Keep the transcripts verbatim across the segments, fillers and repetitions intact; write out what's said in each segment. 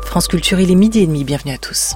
France Culture, il est midi et demi, bienvenue à tous.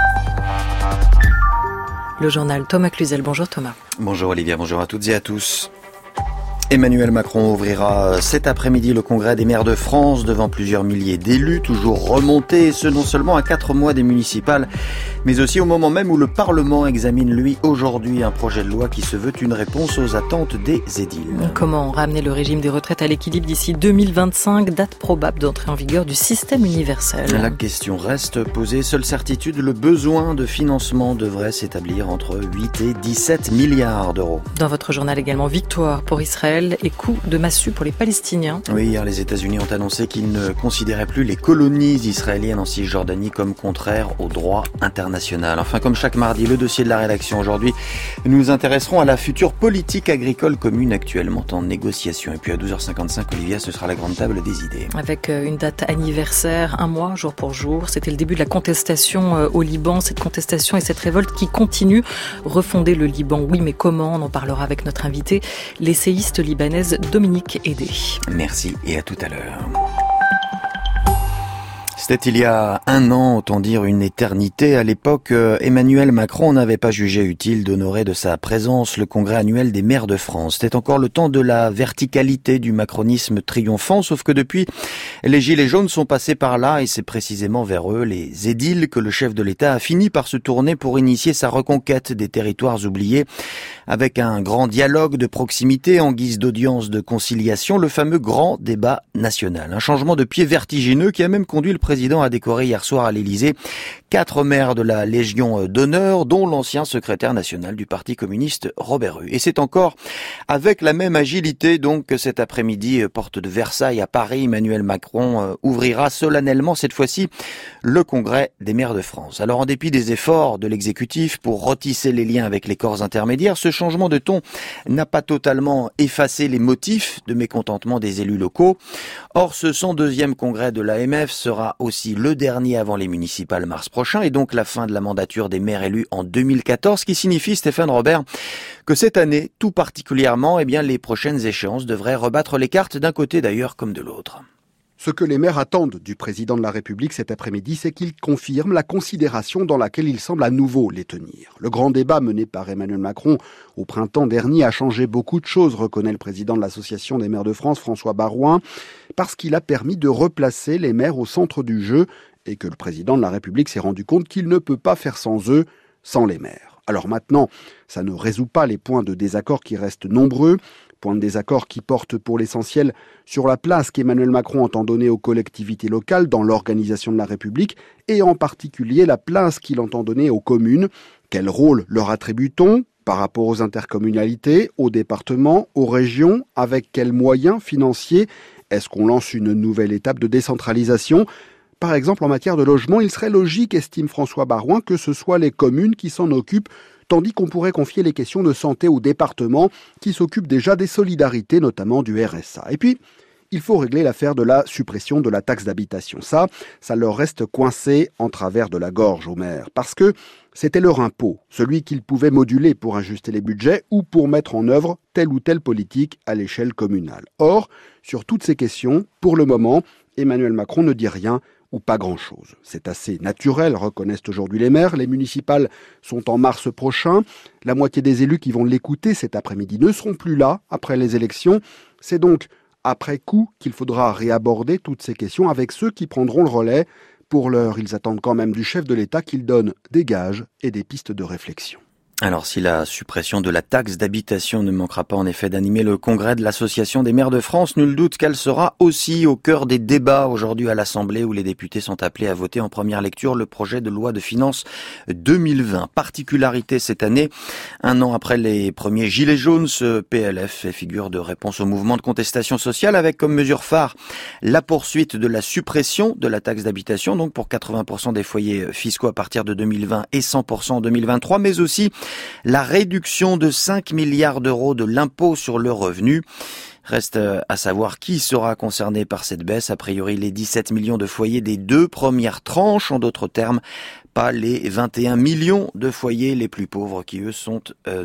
Le journal Thomas Cluzel, bonjour Thomas. Bonjour Olivia, bonjour à toutes et à tous. Emmanuel Macron ouvrira cet après-midi le congrès des maires de France devant plusieurs milliers d'élus, toujours remontés, et ce non seulement à quatre mois des municipales, mais aussi au moment même où le Parlement examine, lui, aujourd'hui un projet de loi qui se veut une réponse aux attentes des édiles. Comment ramener le régime des retraites à l'équilibre d'ici deux mille vingt-cinq, date probable d'entrée en vigueur du système universel? La question reste posée. Seule certitude, le besoin de financement devrait s'établir entre huit et dix-sept milliards d'euros. Dans votre journal également, victoire pour Israël et coup de massue pour les Palestiniens. Oui, hier les États-Unis ont annoncé qu'ils ne considéraient plus les colonies israéliennes en Cisjordanie comme contraires au droit international. Enfin, comme chaque mardi, le dossier de la rédaction aujourd'hui, nous nous intéresserons à la future politique agricole commune actuellement en négociation. Et puis à douze heures cinquante-cinq, Olivia, ce sera la grande table des idées. Avec une date anniversaire, un mois, jour pour jour. C'était le début de la contestation au Liban. Cette contestation et cette révolte qui continue. Refonder le Liban, oui, mais comment? On en parlera avec notre invité, l'essayiste libanaise Dominique Hédé. Merci et à tout à l'heure. C'était il y a un an, autant dire une éternité. À l'époque, Emmanuel Macron n'avait pas jugé utile d'honorer de sa présence le congrès annuel des maires de France. C'était encore le temps de la verticalité du macronisme triomphant, sauf que depuis, les gilets jaunes sont passés par là et c'est précisément vers eux, les édiles, que le chef de l'État a fini par se tourner pour initier sa reconquête des territoires oubliés avec un grand dialogue de proximité en guise d'audience de conciliation, le fameux grand débat national. Un changement de pied vertigineux qui a même conduit le président Le président a décoré hier soir à l'Élysée quatre maires de la Légion d'honneur, dont l'ancien secrétaire national du Parti communiste Robert Rue. Et c'est encore avec la même agilité donc que cet après-midi, porte de Versailles à Paris, Emmanuel Macron ouvrira solennellement cette fois-ci le congrès des maires de France. Alors en dépit des efforts de l'exécutif pour retisser les liens avec les corps intermédiaires, ce changement de ton n'a pas totalement effacé les motifs de mécontentement des élus locaux. Or, ce cent deuxième congrès de l'A M F sera aussi le dernier avant les municipales mars prochain et donc la fin de la mandature des maires élus en deux mille quatorze, qui signifie, Stéphane Robert, que cette année, tout particulièrement, eh bien, les prochaines échéances devraient rebattre les cartes d'un côté d'ailleurs comme de l'autre. Ce que les maires attendent du président de la République cet après-midi, c'est qu'il confirme la considération dans laquelle il semble à nouveau les tenir. Le grand débat mené par Emmanuel Macron au printemps dernier a changé beaucoup de choses, reconnaît le président de l'Association des maires de France, François Baroin, parce qu'il a permis de replacer les maires au centre du jeu et que le président de la République s'est rendu compte qu'il ne peut pas faire sans eux, sans les maires. Alors maintenant, ça ne résout pas les points de désaccord qui restent nombreux, points de désaccord qui portent pour l'essentiel sur la place qu'Emmanuel Macron entend donner aux collectivités locales dans l'organisation de la République et en particulier la place qu'il entend donner aux communes. Quel rôle leur attribue-t-on par rapport aux intercommunalités, aux départements, aux régions? Avec quels moyens financiers? Est-ce qu'on lance une nouvelle étape de décentralisation? Par exemple, en matière de logement, il serait logique, estime François Baroin, que ce soit les communes qui s'en occupent, tandis qu'on pourrait confier les questions de santé aux départements qui s'occupent déjà des solidarités, notamment du R S A. Et puis, il faut régler l'affaire de la suppression de la taxe d'habitation. Ça, ça leur reste coincé en travers de la gorge aux maires, parce que c'était leur impôt, celui qu'ils pouvaient moduler pour ajuster les budgets ou pour mettre en œuvre telle ou telle politique à l'échelle communale. Or, sur toutes ces questions, pour le moment, Emmanuel Macron ne dit rien ou pas grand-chose. C'est assez naturel, reconnaissent aujourd'hui les maires. Les municipales sont en mars prochain. La moitié des élus qui vont l'écouter cet après-midi ne seront plus là après les élections. C'est donc après coup qu'il faudra réaborder toutes ces questions avec ceux qui prendront le relais. Pour l'heure, ils attendent quand même du chef de l'État qu'il donne des gages et des pistes de réflexion. Alors si la suppression de la taxe d'habitation ne manquera pas en effet d'animer le congrès de l'Association des maires de France, nul doute qu'elle sera aussi au cœur des débats aujourd'hui à l'Assemblée où les députés sont appelés à voter en première lecture le projet de loi de finances deux mille vingt. Particularité cette année, un an après les premiers gilets jaunes, ce P L F fait figure de réponse au mouvement de contestation sociale avec comme mesure phare la poursuite de la suppression de la taxe d'habitation, donc pour quatre-vingts pour cent des foyers fiscaux à partir de deux mille vingt et cent pour cent en deux mille vingt-trois, mais aussi la réduction de cinq milliards d'euros de l'impôt sur le revenu. Reste à savoir qui sera concerné par cette baisse. A priori, les dix-sept millions de foyers des deux premières tranches. En d'autres termes, pas les vingt et un millions de foyers les plus pauvres qui, eux, sont euh, non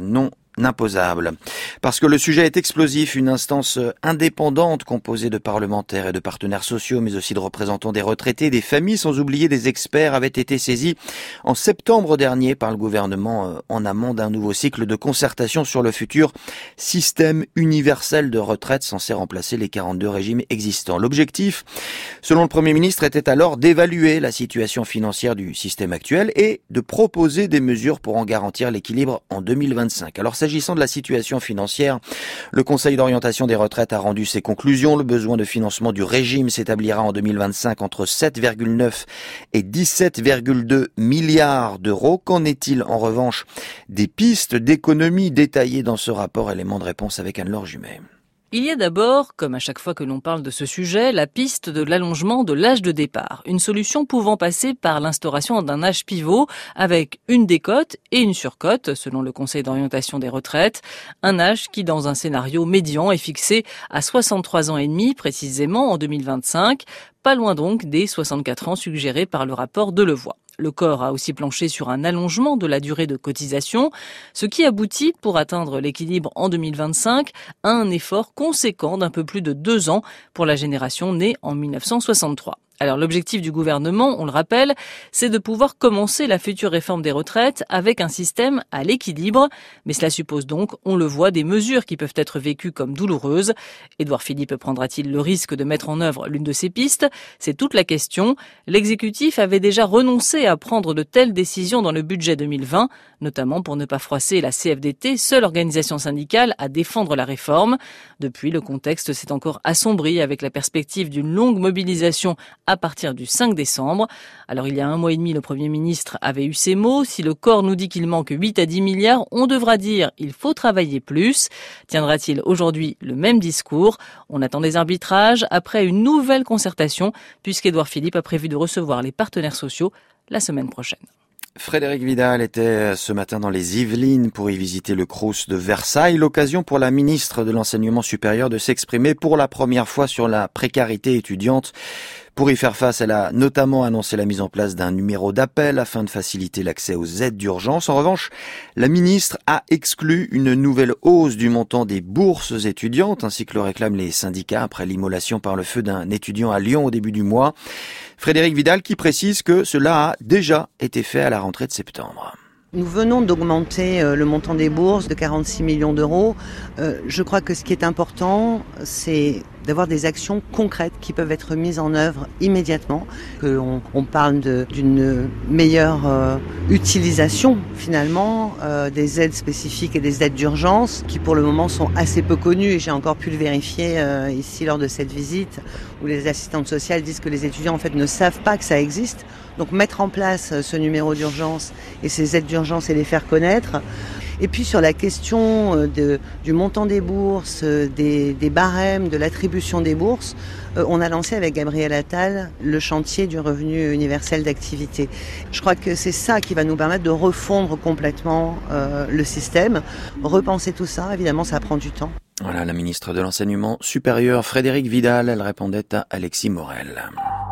imposable. Parce que le sujet est explosif, une instance indépendante composée de parlementaires et de partenaires sociaux, mais aussi de représentants des retraités, des familles, sans oublier des experts, avait été saisie en septembre dernier par le gouvernement en amont d'un nouveau cycle de concertation sur le futur système universel de retraite censé remplacer les quarante-deux régimes existants. L'objectif, selon le Premier ministre, était alors d'évaluer la situation financière du système actuel et de proposer des mesures pour en garantir l'équilibre en deux mille vingt-cinq. Alors, s'agissant de la situation financière, le Conseil d'orientation des retraites a rendu ses conclusions. Le besoin de financement du régime s'établira en deux mille vingt-cinq entre sept virgule neuf et dix-sept virgule deux milliards d'euros. Qu'en est-il en revanche des pistes d'économie détaillées dans ce rapport? Élément de réponse avec Anne-Laure Jumet. Il y a d'abord, comme à chaque fois que l'on parle de ce sujet, la piste de l'allongement de l'âge de départ. Une solution pouvant passer par l'instauration d'un âge pivot avec une décote et une surcote, selon le Conseil d'orientation des retraites. Un âge qui, dans un scénario médian, est fixé à soixante-trois ans et demi, précisément en deux mille vingt-cinq. Pas loin donc des soixante-quatre ans suggérés par le rapport Delevoye. Le corps a aussi planché sur un allongement de la durée de cotisation, ce qui aboutit, pour atteindre l'équilibre en deux mille vingt-cinq, à un effort conséquent d'un peu plus de deux ans pour la génération née en mille neuf cent soixante-trois. Alors l'objectif du gouvernement, on le rappelle, c'est de pouvoir commencer la future réforme des retraites avec un système à l'équilibre. Mais cela suppose donc, on le voit, des mesures qui peuvent être vécues comme douloureuses. Édouard Philippe prendra-t-il le risque de mettre en œuvre l'une de ces pistes? C'est toute la question. L'exécutif avait déjà renoncé à prendre de telles décisions dans le budget deux mille vingt, notamment pour ne pas froisser la C F D T, seule organisation syndicale à défendre la réforme. Depuis, le contexte s'est encore assombri avec la perspective d'une longue mobilisation à partir du cinq décembre. Alors il y a un mois et demi, le Premier ministre avait eu ces mots. Si le corps nous dit qu'il manque huit à dix milliards, on devra dire il faut travailler plus. Tiendra-t-il aujourd'hui le même discours? On attend des arbitrages après une nouvelle concertation, puisqu'Édouard Philippe a prévu de recevoir les partenaires sociaux la semaine prochaine. Frédérique Vidal était ce matin dans les Yvelines pour y visiter le Crous de Versailles. L'occasion pour la ministre de l'Enseignement supérieur de s'exprimer pour la première fois sur la précarité étudiante. Pour y faire face, elle a notamment annoncé la mise en place d'un numéro d'appel afin de faciliter l'accès aux aides d'urgence. En revanche, la ministre a exclu une nouvelle hausse du montant des bourses étudiantes, ainsi que le réclament les syndicats après l'immolation par le feu d'un étudiant à Lyon au début du mois. Frédérique Vidal qui précise que cela a déjà été fait à la rentrée de septembre. Nous venons d'augmenter le montant des bourses de quarante-six millions d'euros. Euh, je crois que ce qui est important, c'est d'avoir des actions concrètes qui peuvent être mises en œuvre immédiatement. Que on, on parle de, d'une meilleure euh, utilisation finalement euh, des aides spécifiques et des aides d'urgence qui pour le moment sont assez peu connues et j'ai encore pu le vérifier euh, ici lors de cette visite où les assistantes sociales disent que les étudiants en fait ne savent pas que ça existe. Donc mettre en place ce numéro d'urgence et ces aides d'urgence et les faire connaître. Et puis sur la question de, du montant des bourses, des, des barèmes, de l'attribution des bourses, on a lancé avec Gabriel Attal le chantier du revenu universel d'activité. Je crois que c'est ça qui va nous permettre de refondre complètement euh, le système. Repenser tout ça, évidemment, ça prend du temps. Voilà la ministre de l'Enseignement supérieur, Frédérique Vidal, elle répondait à Alexis Morel.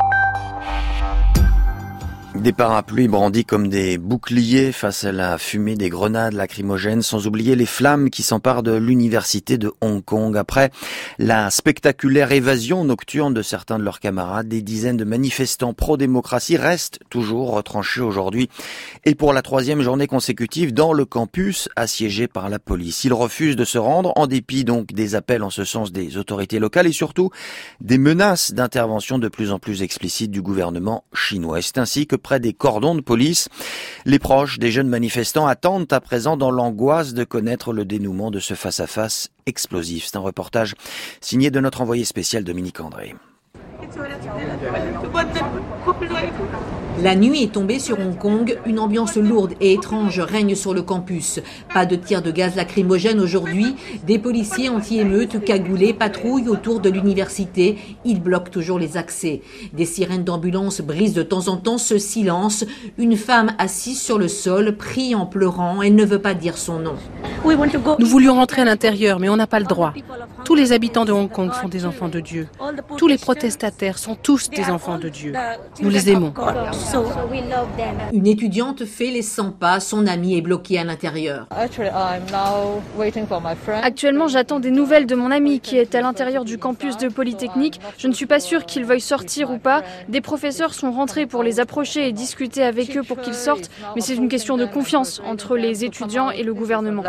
Des parapluies brandis comme des boucliers face à la fumée des grenades lacrymogènes, sans oublier les flammes qui s'emparent de l'université de Hong Kong. Après la spectaculaire évasion nocturne de certains de leurs camarades, des dizaines de manifestants pro-démocratie restent toujours retranchés aujourd'hui et pour la troisième journée consécutive dans le campus assiégé par la police. Ils refusent de se rendre en dépit donc des appels en ce sens des autorités locales et surtout des menaces d'intervention de plus en plus explicites du gouvernement chinois. Et c'est ainsi que près des cordons de police, les proches des jeunes manifestants attendent à présent dans l'angoisse de connaître le dénouement de ce face-à-face explosif. C'est un reportage signé de notre envoyé spécial Dominique André. La nuit est tombée sur Hong Kong, une ambiance lourde et étrange règne sur le campus. Pas de tir de gaz lacrymogène aujourd'hui, des policiers anti-émeutes cagoulés patrouillent autour de l'université, ils bloquent toujours les accès. Des sirènes d'ambulance brisent de temps en temps ce silence. Une femme assise sur le sol prie en pleurant, elle ne veut pas dire son nom. Nous voulions rentrer à l'intérieur, mais on n'a pas le droit. Tous les habitants de Hong Kong sont des enfants de Dieu. Tous les protestataires sont tous des enfants de Dieu. Nous Nous les aimons. Une étudiante fait les cent pas, son amie est bloquée à l'intérieur. Actuellement, j'attends des nouvelles de mon ami qui est à l'intérieur du campus de Polytechnique. Je ne suis pas sûre qu'il veuille sortir ou pas. Des professeurs sont rentrés pour les approcher et discuter avec eux pour qu'ils sortent, mais c'est une question de confiance entre les étudiants et le gouvernement.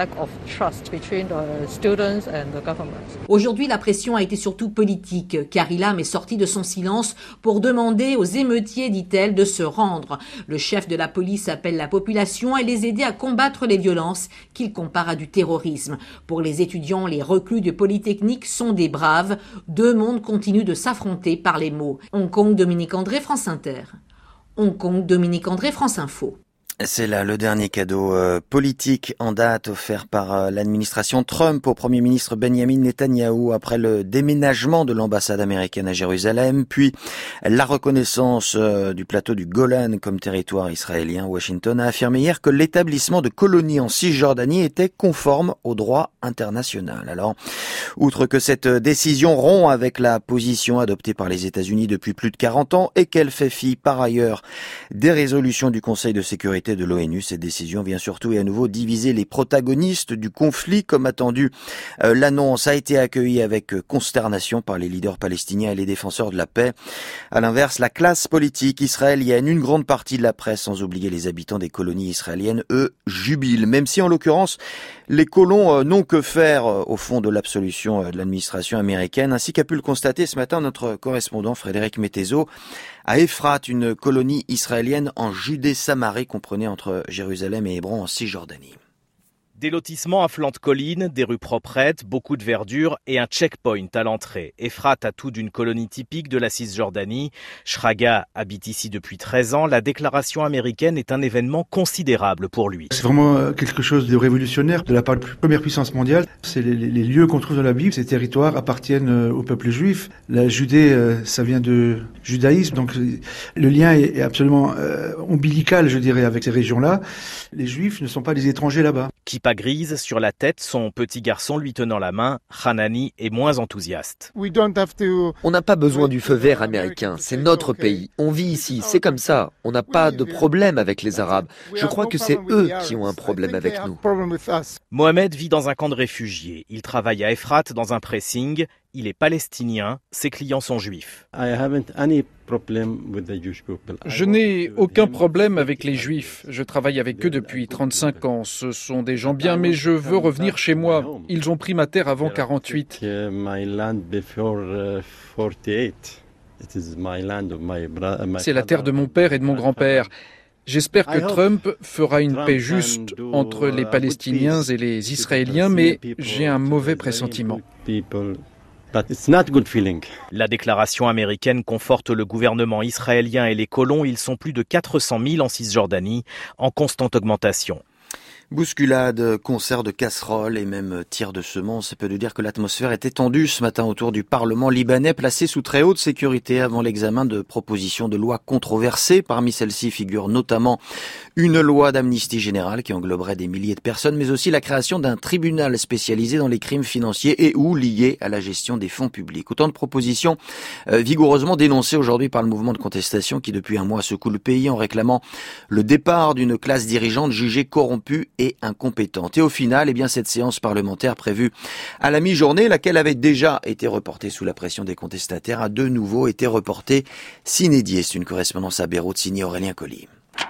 Aujourd'hui, la pression a été surtout politique. Carrie Lam est sortie de son silence pour demander aux émeutiers, dit-elle, de se rendre. Le chef de la police appelle la population à les aider à combattre les violences qu'il compare à du terrorisme. Pour les étudiants, les reclus de Polytechnique sont des braves. Deux mondes continuent de s'affronter par les mots. Hong Kong, Dominique André, France Inter. Hong Kong, Dominique André, France Info. C'est là le dernier cadeau euh, politique en date offert par euh, l'administration Trump au Premier ministre Benjamin Netanyahou après le déménagement de l'ambassade américaine à Jérusalem, puis la reconnaissance euh, du plateau du Golan comme territoire israélien. Washington a affirmé hier que l'établissement de colonies en Cisjordanie était conforme au droit international. Alors, outre que cette décision rompt avec la position adoptée par les États-Unis depuis plus de quarante ans et qu'elle fait fi par ailleurs des résolutions du Conseil de sécurité de l'ONU, cette décision vient surtout et à nouveau diviser les protagonistes du conflit. Comme attendu, euh, l'annonce a été accueillie avec consternation par les leaders palestiniens et les défenseurs de la paix. À l'inverse, la classe politique israélienne, une grande partie de la presse, sans oublier les habitants des colonies israéliennes, eux, jubilent. Même si en l'occurrence, les colons euh, n'ont que faire euh, au fond de l'absolution euh, de l'administration américaine, ainsi qu'a pu le constater ce matin notre correspondant Frédéric Mettezo à Ephrat, une colonie israélienne en Judée-Samarie comprenée entre Jérusalem et Hébron en Cisjordanie. Des lotissements à flanc de colline, des rues proprettes, beaucoup de verdure et un checkpoint à l'entrée. Ephrat a tout d'une colonie typique de la Cisjordanie. Shraga habite ici depuis treize ans. La déclaration américaine est un événement considérable pour lui. C'est vraiment quelque chose de révolutionnaire de la part de la première puissance mondiale. C'est les, les lieux qu'on trouve dans la Bible. Ces territoires appartiennent au peuple juif. La Judée, ça vient de judaïsme. Donc le lien est absolument euh, ombilical, je dirais, avec ces régions-là. Les Juifs ne sont pas des étrangers là-bas. Kippa grise sur la tête, son petit garçon lui tenant la main, Hanani est moins enthousiaste. On n'a pas besoin du feu vert américain, c'est notre pays. On vit ici, c'est comme ça. On n'a pas de problème avec les Arabes. Je crois que c'est eux qui ont un problème avec nous. Mohamed vit dans un camp de réfugiés. Il travaille à Ephrat dans un pressing. Il est palestinien, ses clients sont juifs. Je n'ai aucun problème avec les juifs. Je travaille avec eux depuis trente-cinq ans. Ce sont des gens bien, mais je veux revenir chez moi. Ils ont pris ma terre avant quarante-huit. C'est la terre de mon père et de mon grand-père. J'espère que Trump fera une paix juste entre les Palestiniens et les Israéliens, mais j'ai un mauvais pressentiment. La déclaration américaine conforte le gouvernement israélien et les colons. Ils sont plus de quatre cent mille en Cisjordanie, en constante augmentation. Bousculade, concert de casseroles et même tir de semences. C'est peu de dire que l'atmosphère était tendue ce matin autour du Parlement libanais, placé sous très haute sécurité avant l'examen de propositions de loi controversées. Parmi celles-ci figure notamment une loi d'amnistie générale qui engloberait des milliers de personnes, mais aussi la création d'un tribunal spécialisé dans les crimes financiers et ou liés à la gestion des fonds publics. Autant de propositions euh, vigoureusement dénoncées aujourd'hui par le mouvement de contestation qui depuis un mois secoue le pays en réclamant le départ d'une classe dirigeante jugée corrompue et incompétente. Et au final, eh bien, cette séance parlementaire prévue à la mi-journée, laquelle avait déjà été reportée sous la pression des contestataires, a de nouveau été reportée sine die. C'est une correspondance à Beyrouth signée Aurélien Colli.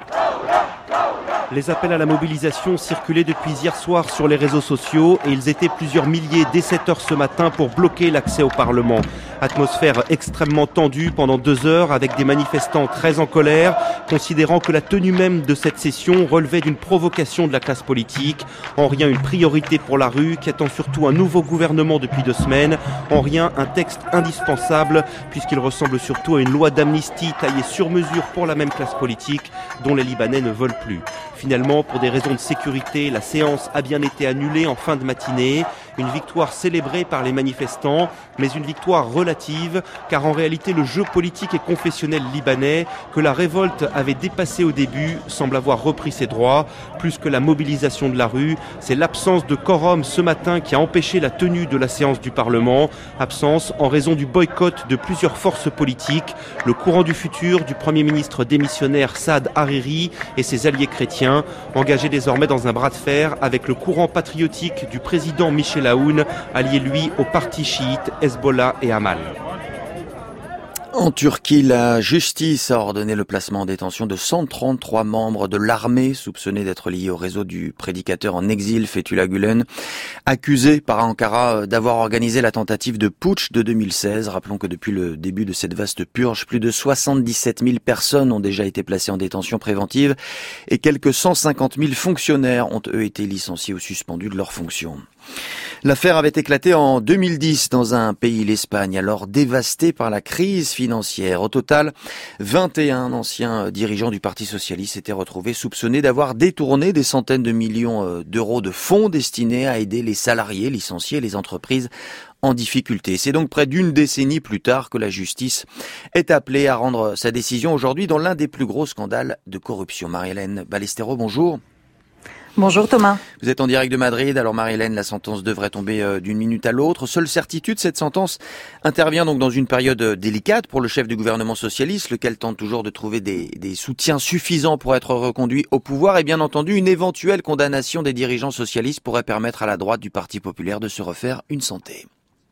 Les appels à la mobilisation circulaient depuis hier soir sur les réseaux sociaux et ils étaient plusieurs milliers dès sept heures ce matin pour bloquer l'accès au Parlement. Atmosphère extrêmement tendue pendant deux heures avec des manifestants très en colère, considérant que la tenue même de cette session relevait d'une provocation de la classe politique. En rien une priorité pour la rue qui attend surtout un nouveau gouvernement depuis deux semaines. En rien un texte indispensable puisqu'il ressemble surtout à une loi d'amnistie taillée sur mesure pour la même classe politique dont les Libanais ne veulent plus. Finalement, pour des raisons de sécurité, la séance a bien été annulée en fin de matinée. Une victoire célébrée par les manifestants, mais une victoire relative, car en réalité le jeu politique et confessionnel libanais, que la révolte avait dépassé au début, semble avoir repris ses droits. Plus que la mobilisation de la rue, c'est l'absence de quorum ce matin qui a empêché la tenue de la séance du Parlement. Absence en raison du boycott de plusieurs forces politiques. Le courant du futur du Premier ministre démissionnaire Saad Hariri et ses alliés chrétiens, engagés désormais dans un bras de fer avec le courant patriotique du président Michel Aoun, allié lui au parti chiite Hezbollah et Amal. En Turquie, la justice a ordonné le placement en détention de cent trente-trois membres de l'armée soupçonnés d'être liés au réseau du prédicateur en exil Fethullah Gülen, accusé par Ankara d'avoir organisé la tentative de putsch de deux mille seize. Rappelons que depuis le début de cette vaste purge, plus de soixante-dix-sept mille personnes ont déjà été placées en détention préventive et quelques cent cinquante mille fonctionnaires ont eux été licenciés ou suspendus de leurs fonctions. L'affaire avait éclaté en deux mille dix dans un pays, l'Espagne, alors dévasté par la crise financière. Au total, vingt et un anciens dirigeants du Parti socialiste s'étaient retrouvés soupçonnés d'avoir détourné des centaines de millions d'euros de fonds destinés à aider les salariés licenciés et les entreprises en difficulté. C'est donc près d'une décennie plus tard que la justice est appelée à rendre sa décision aujourd'hui dans l'un des plus gros scandales de corruption. Marie-Hélène Ballesteros, bonjour. Bonjour Thomas. Vous êtes en direct de Madrid. Alors Marie-Hélène, la sentence devrait tomber euh, d'une minute à l'autre. Seule certitude, cette sentence intervient donc dans une période délicate pour le chef du gouvernement socialiste, lequel tente toujours de trouver des, des soutiens suffisants pour être reconduit au pouvoir. Et bien entendu, une éventuelle condamnation des dirigeants socialistes pourrait permettre à la droite du Parti populaire de se refaire une santé.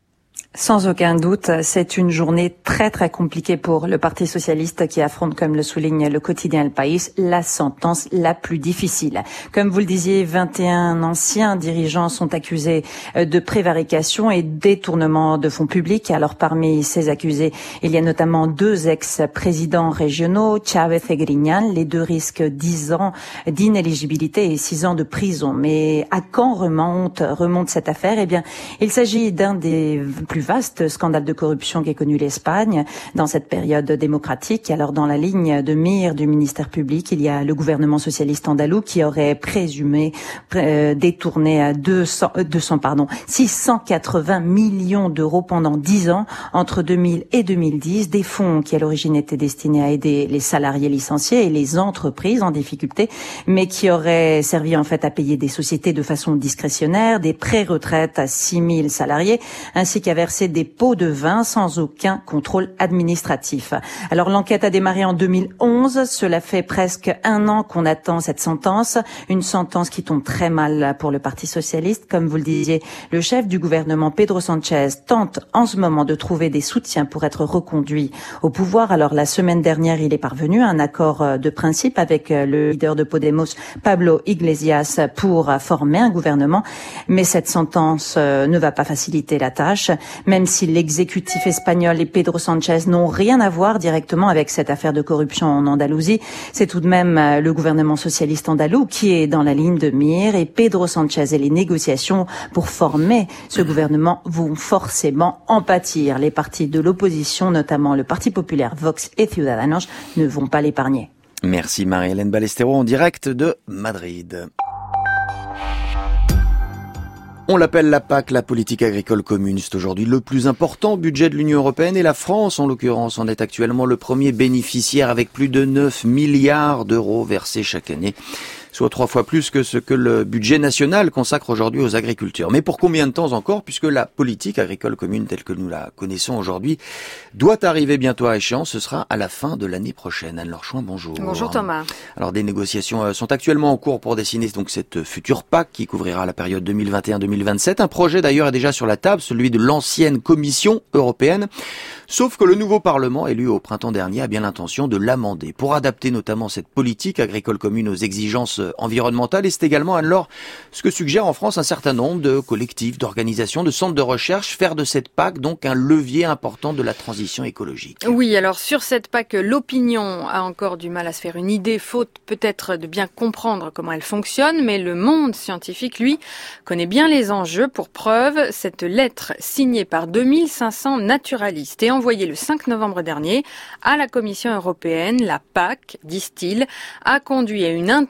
Sans aucun doute, c'est une journée très très compliquée pour le Parti socialiste qui affronte, comme le souligne le quotidien El País, la sentence la plus difficile. Comme vous le disiez, vingt et un anciens dirigeants sont accusés de prévarication et détournement de fonds publics. Alors parmi ces accusés, il y a notamment deux ex-présidents régionaux, Chavez et Griñán. Les deux risquent dix ans d'inéligibilité et six ans de prison. Mais à quand remonte, remonte cette affaire? Eh bien, il s'agit d'un des plus vaste scandale de corruption qu'ait connu l'Espagne dans cette période démocratique. Alors dans la ligne de mire du ministère public, il y a le gouvernement socialiste andalou qui aurait présumé euh, détourner deux cents, deux cents pardon, six cent quatre-vingts millions d'euros pendant dix ans entre deux mille et deux mille dix, des fonds qui à l'origine étaient destinés à aider les salariés licenciés et les entreprises en difficulté, mais qui auraient servi en fait à payer des sociétés de façon discrétionnaire, des pré-retraites à six mille salariés, ainsi qu'à verser des pots de vin sans aucun contrôle administratif. Alors l'enquête a démarré en deux mille onze, cela fait presque un an qu'on attend cette sentence, une sentence qui tombe très mal pour le Parti socialiste. Comme vous le disiez, le chef du gouvernement Pedro Sánchez tente en ce moment de trouver des soutiens pour être reconduit au pouvoir. Alors la semaine dernière, il est parvenu à un accord de principe avec le leader de Podemos, Pablo Iglesias, pour former un gouvernement, mais cette sentence ne va pas faciliter la tâche. Même si l'exécutif espagnol et Pedro Sánchez n'ont rien à voir directement avec cette affaire de corruption en Andalousie, c'est tout de même le gouvernement socialiste andalou qui est dans la ligne de mire, et Pedro Sánchez et les négociations pour former ce gouvernement vont forcément en pâtir. Les partis de l'opposition, notamment le Parti populaire, Vox et Ciudadanos, ne vont pas l'épargner. Merci Marie-Hélène Ballesteros en direct de Madrid. On l'appelle la P A C, la politique agricole commune. C'est aujourd'hui le plus important budget de l'Union européenne et la France, en l'occurrence, en est actuellement le premier bénéficiaire avec plus de neuf milliards d'euros versés chaque année, soit trois fois plus que ce que le budget national consacre aujourd'hui aux agriculteurs. Mais pour combien de temps encore, puisque la politique agricole commune telle que nous la connaissons aujourd'hui doit arriver bientôt à échéance, ce sera à la fin de l'année prochaine. Anne Lorchouin, bonjour. Bonjour Thomas. Alors des négociations sont actuellement en cours pour dessiner donc cette future P A C qui couvrira la période deux mille vingt et un deux mille vingt-sept. Un projet d'ailleurs est déjà sur la table, celui de l'ancienne Commission européenne. Sauf que le nouveau Parlement, élu au printemps dernier, a bien l'intention de l'amender pour adapter notamment cette politique agricole commune aux exigences environnementales. Et c'est également, Anne-Laure, ce que suggère en France un certain nombre de collectifs, d'organisations, de centres de recherche, faire de cette P A C donc un levier important de la transition écologique. Oui, alors sur cette P A C, l'opinion a encore du mal à se faire une idée, faute peut-être de bien comprendre comment elle fonctionne, mais le monde scientifique, lui, connaît bien les enjeux. Pour preuve, cette lettre signée par deux mille cinq cents naturalistes et envoyée le cinq novembre dernier à la Commission européenne, la P A C, disent-ils, a conduit à une intensification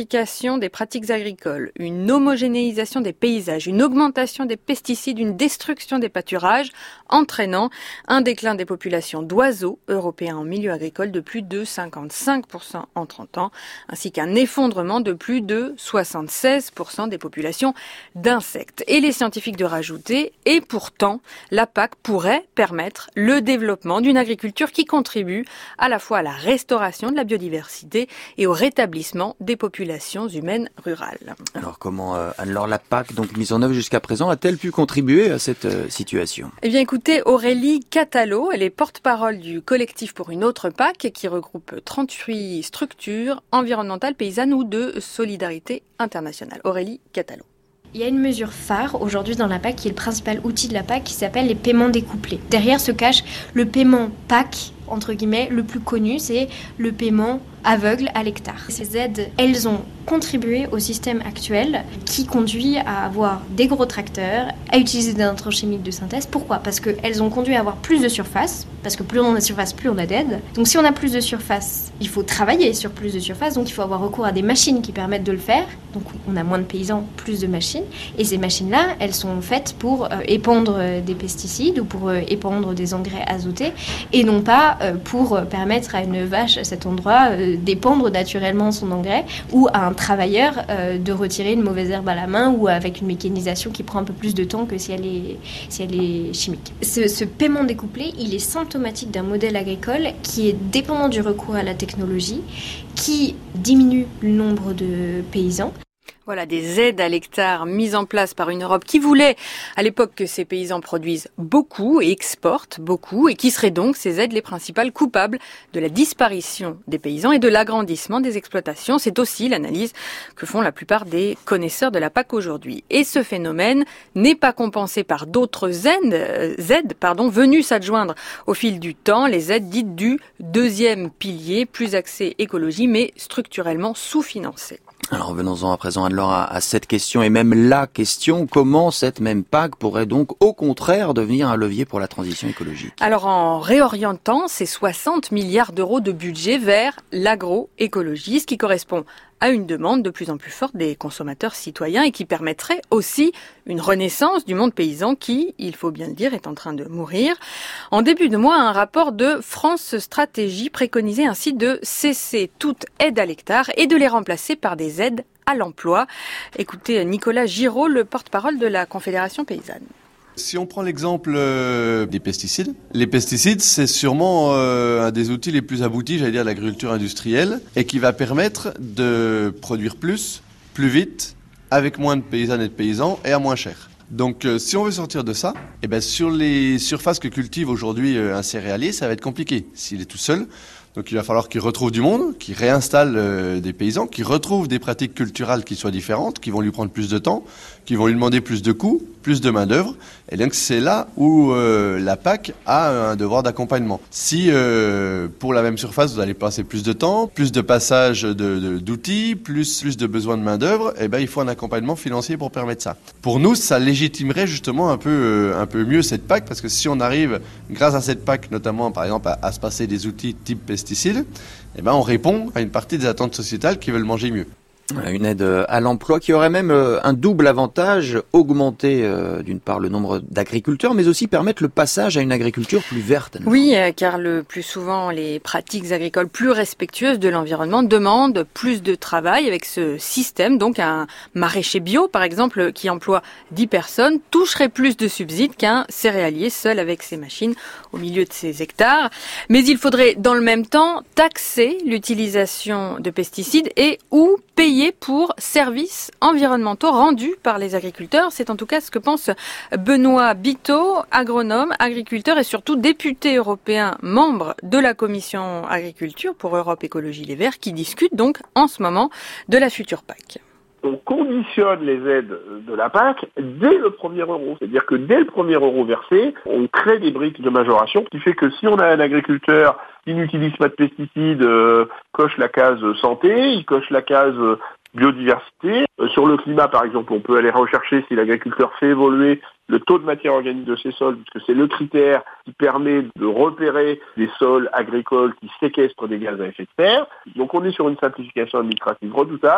simplification des pratiques agricoles, une homogénéisation des paysages, une augmentation des pesticides, une destruction des pâturages, entraînant un déclin des populations d'oiseaux européens en milieu agricole de plus de cinquante-cinq pour cent en trente ans, ainsi qu'un effondrement de plus de soixante-seize pour cent des populations d'insectes. Et les scientifiques de rajouter, et pourtant, la P A C pourrait permettre le développement d'une agriculture qui contribue à la fois à la restauration de la biodiversité et au rétablissement des populations humaines rurales. Alors comment, euh, Anne-Laure, la P A C, donc mise en œuvre jusqu'à présent, a-t-elle pu contribuer à cette euh, situation ? Eh bien écoutez, Aurélie Catalo, elle est porte-parole du collectif pour une autre P A C qui regroupe trente-huit structures environnementales, paysannes ou de solidarité internationale. Aurélie Catalo. Il y a une mesure phare aujourd'hui dans la P A C qui est le principal outil de la P A C qui s'appelle les paiements découplés. Derrière se cache le paiement P A C, entre guillemets, le plus connu, c'est le paiement aveugle à l'hectare. Ces aides, elles ont contribué au système actuel qui conduit à avoir des gros tracteurs, à utiliser des intrants chimiques de synthèse. Pourquoi ? Parce qu'elles ont conduit à avoir plus de surface, parce que plus on a de surface, plus on a d'aides. Donc si on a plus de surface, il faut travailler sur plus de surface, donc il faut avoir recours à des machines qui permettent de le faire. Donc on a moins de paysans, plus de machines. Et ces machines-là, elles sont faites pour euh, épandre des pesticides ou pour euh, épandre des engrais azotés, et non pas euh, pour permettre à une vache à cet endroit euh, d'épandre naturellement son engrais, ou à un travailleur euh, de retirer une mauvaise herbe à la main, ou avec une mécanisation qui prend un peu plus de temps que si elle est, si elle est chimique. Ce, ce paiement découplé, il est symptomatique d'un modèle agricole qui est dépendant du recours à la technologie, qui diminue le nombre de paysans. Voilà, des aides à l'hectare mises en place par une Europe qui voulait à l'époque que ces paysans produisent beaucoup et exportent beaucoup, et qui seraient donc ces aides les principales coupables de la disparition des paysans et de l'agrandissement des exploitations. C'est aussi l'analyse que font la plupart des connaisseurs de la P A C aujourd'hui. Et ce phénomène n'est pas compensé par d'autres aides, euh, aides pardon, venues s'adjoindre au fil du temps, les aides dites du deuxième pilier, plus axées écologie mais structurellement sous-financées. Alors revenons-en à présent, Anne-Laure, à, à cette question, et même la question, comment cette même P A C pourrait donc au contraire devenir un levier pour la transition écologique ? Alors en réorientant ces soixante milliards d'euros de budget vers l'agroécologie, ce qui correspond à une demande de plus en plus forte des consommateurs citoyens et qui permettrait aussi une renaissance du monde paysan qui, il faut bien le dire, est en train de mourir. En début de mois, un rapport de France Stratégie préconisait ainsi de cesser toute aide à l'hectare et de les remplacer par des aides à l'emploi. Écoutez Nicolas Giraud, le porte-parole de la Confédération paysanne. Si on prend l'exemple euh, des pesticides, les pesticides, c'est sûrement euh, un des outils les plus aboutis, j'allais dire, de l'agriculture industrielle, et qui va permettre de produire plus, plus vite, avec moins de paysannes et de paysans, et à moins cher. Donc euh, si on veut sortir de ça, eh ben, sur les surfaces que cultive aujourd'hui euh, un céréalier, ça va être compliqué s'il est tout seul. Donc il va falloir qu'il retrouve du monde, qu'il réinstalle euh, des paysans, qu'il retrouve des pratiques culturelles qui soient différentes, qui vont lui prendre plus de temps, qui vont lui demander plus de coûts, plus de main-d'œuvre. Et donc c'est là où euh, la P A C a un devoir d'accompagnement. Si euh, pour la même surface vous allez passer plus de temps, plus de passage de, de, d'outils, plus, plus de besoin de main-d'œuvre, eh ben il faut un accompagnement financier pour permettre ça. Pour nous, ça légitimerait justement un peu, euh, un peu mieux cette P A C, parce que si on arrive, grâce à cette P A C, notamment par exemple à, à se passer des outils type pesticides, eh ben on répond à une partie des attentes sociétales qui veulent manger mieux. Une aide à l'emploi qui aurait même un double avantage, augmenter euh, d'une part le nombre d'agriculteurs, mais aussi permettre le passage à une agriculture plus verte. Oui, car le plus souvent les pratiques agricoles plus respectueuses de l'environnement demandent plus de travail. Avec ce système, donc un maraîcher bio par exemple qui emploie dix personnes toucherait plus de subsides qu'un céréalier seul avec ses machines au milieu de ses hectares. Mais il faudrait dans le même temps taxer l'utilisation de pesticides et ou payer pour services environnementaux rendus par les agriculteurs. C'est en tout cas ce que pense Benoît Biteau, agronome, agriculteur et surtout député européen, membre de la Commission Agriculture pour Europe Écologie Les Verts, qui discute donc en ce moment de la future P A C. On conditionne les aides de la P A C dès le premier euro. C'est-à-dire que dès le premier euro versé, on crée des briques de majoration, ce qui fait que si on a un agriculteur qui n'utilise pas de pesticides, euh, coche la case santé, il coche la case biodiversité. Euh, sur le climat, par exemple, on peut aller rechercher si l'agriculteur fait évoluer le taux de matière organique de ses sols, puisque c'est le critère qui permet de repérer des sols agricoles qui séquestrent des gaz à effet de serre. Donc on est sur une simplification administrative redoutable.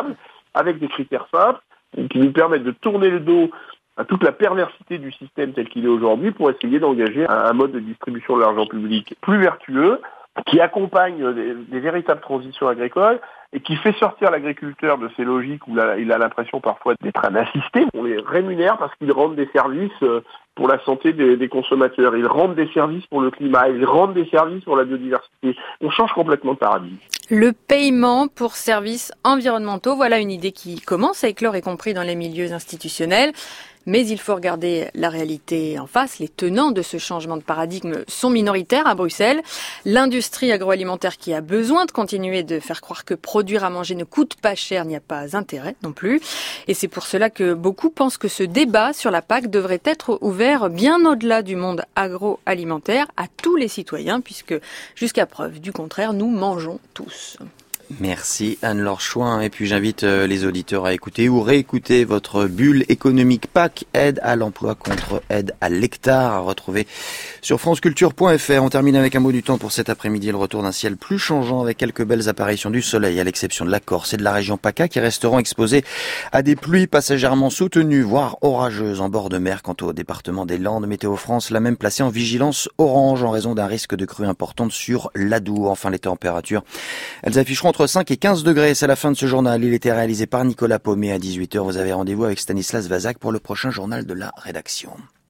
avec des critères simples, qui nous permettent de tourner le dos à toute la perversité du système tel qu'il est aujourd'hui pour essayer d'engager un mode de distribution de l'argent public plus vertueux, qui accompagne des, des véritables transitions agricoles et qui fait sortir l'agriculteur de ces logiques où la, il a l'impression parfois d'être un assisté. On les rémunère parce qu'ils rendent des services pour la santé des, des consommateurs, ils rendent des services pour le climat, ils rendent des services pour la biodiversité. On change complètement de paradigme. Le paiement pour services environnementaux, voilà une idée qui commence à éclore, y compris dans les milieux institutionnels. Mais il faut regarder la réalité en face. Les tenants de ce changement de paradigme sont minoritaires à Bruxelles. L'industrie agroalimentaire qui a besoin de continuer de faire croire que produire à manger ne coûte pas cher n'y a pas intérêt non plus. Et c'est pour cela que beaucoup pensent que ce débat sur la P A C devrait être ouvert bien au-delà du monde agroalimentaire à tous les citoyens, puisque jusqu'à preuve du contraire, nous mangeons tous. Merci Anne-Laure Chouin. Et puis j'invite les auditeurs à écouter ou réécouter votre bulle économique P A C, aide à l'emploi contre aide à l'hectare, à retrouver sur franceculture point f r. On termine avec un mot du temps pour cet après-midi, le retour d'un ciel plus changeant avec quelques belles apparitions du soleil, à l'exception de la Corse et de la région PACA qui resteront exposés à des pluies passagèrement soutenues, voire orageuses en bord de mer. Quant au département des Landes, Météo France l'a même placé en vigilance orange en raison d'un risque de crue importante sur l'Adour. Enfin, les températures, elles afficheront entre cinq et quinze degrés. C'est la fin de ce journal. Il était réalisé par Nicolas Paumet à dix-huit heures. Vous avez rendez-vous avec Stanislas Vazak pour le prochain journal de la rédaction.